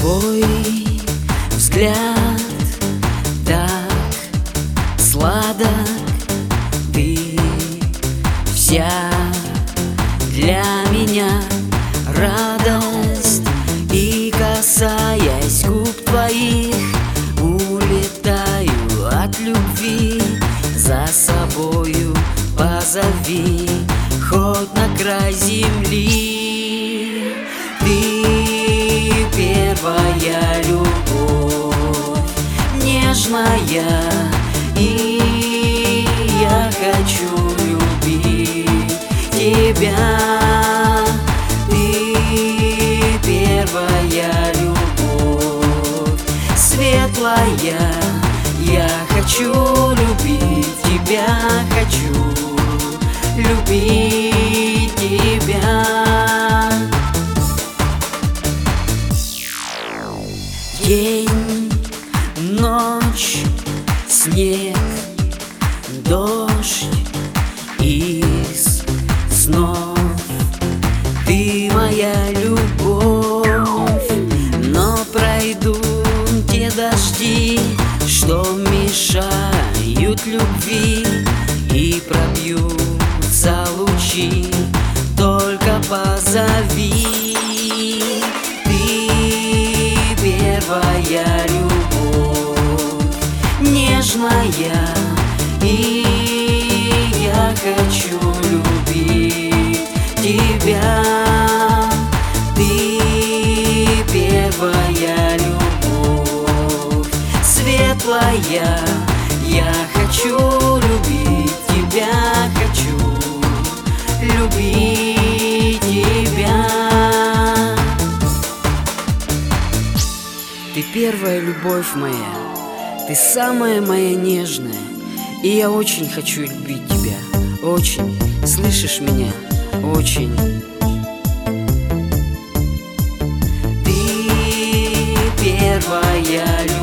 Твой взгляд так сладок, ты вся для меня радость. И касаясь губ твоих, улетаю от любви. За собою позови хоть на край земли. Ты первая любовь, нежная, и я хочу любить тебя. Ты первая любовь, светлая, я хочу любить тебя, хочу любить тебя. День, ночь, снег, дождь из снов, ты моя любовь. Но пройдут те дожди, что мешают любви, и пробьются лучи, только позови. Первая любовь, нежная, и я хочу любить тебя. Ты первая любовь, светлая, я хочу любить тебя, хочу любить тебя. Ты первая любовь моя, ты самая моя нежная, и я очень хочу любить тебя, очень, слышишь меня, очень. Ты первая любовь,